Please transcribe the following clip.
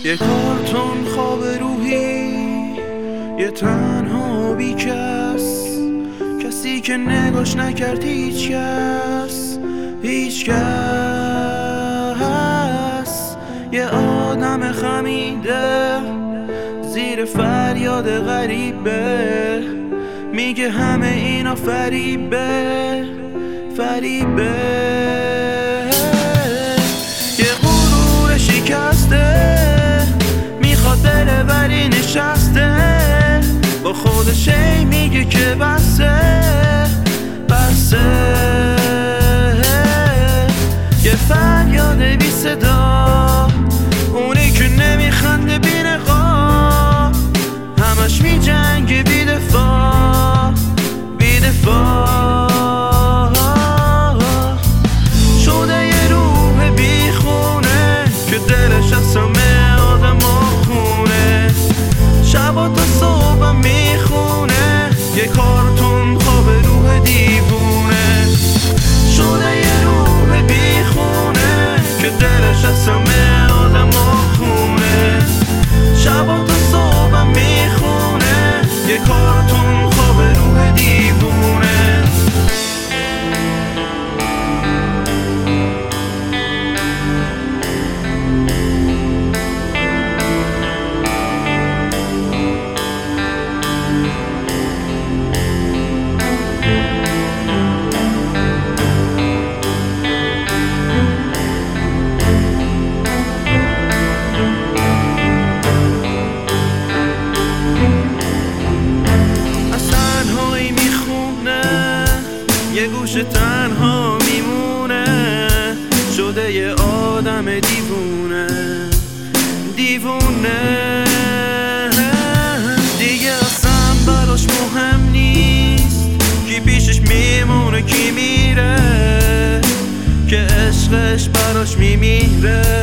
یه کارتون خواب روحی، یه تنها بی کسی که نگاش نکرد هیچ کس، یه آدم خمیده زیر فریاد غریبه، میگه همه اینا فریبه. یه غرور شکسته میخواد بره ولی نشسته، با خودش میگه که بسه. یه فریاد بی صدا، اونی که نمیخنده بی نقاب، همش میجنگه بی دفاع. شده یه روح بی خونه که دلش از همه آدم خونه، شبا تا صبح میخونه یه کارتون خواب روح دیوونه. شده یه روح بی خونه که دلش از همه آدم خونه، شبا تا صبح میخونه یه کارتون خواب روح دیوونه. یه گوشه تنها میمونه، شده یه آدم دیوونه. دیگه اصلا براش مهم نیست کی پیشش میمونه کی میره، که عشقش براش میمیره.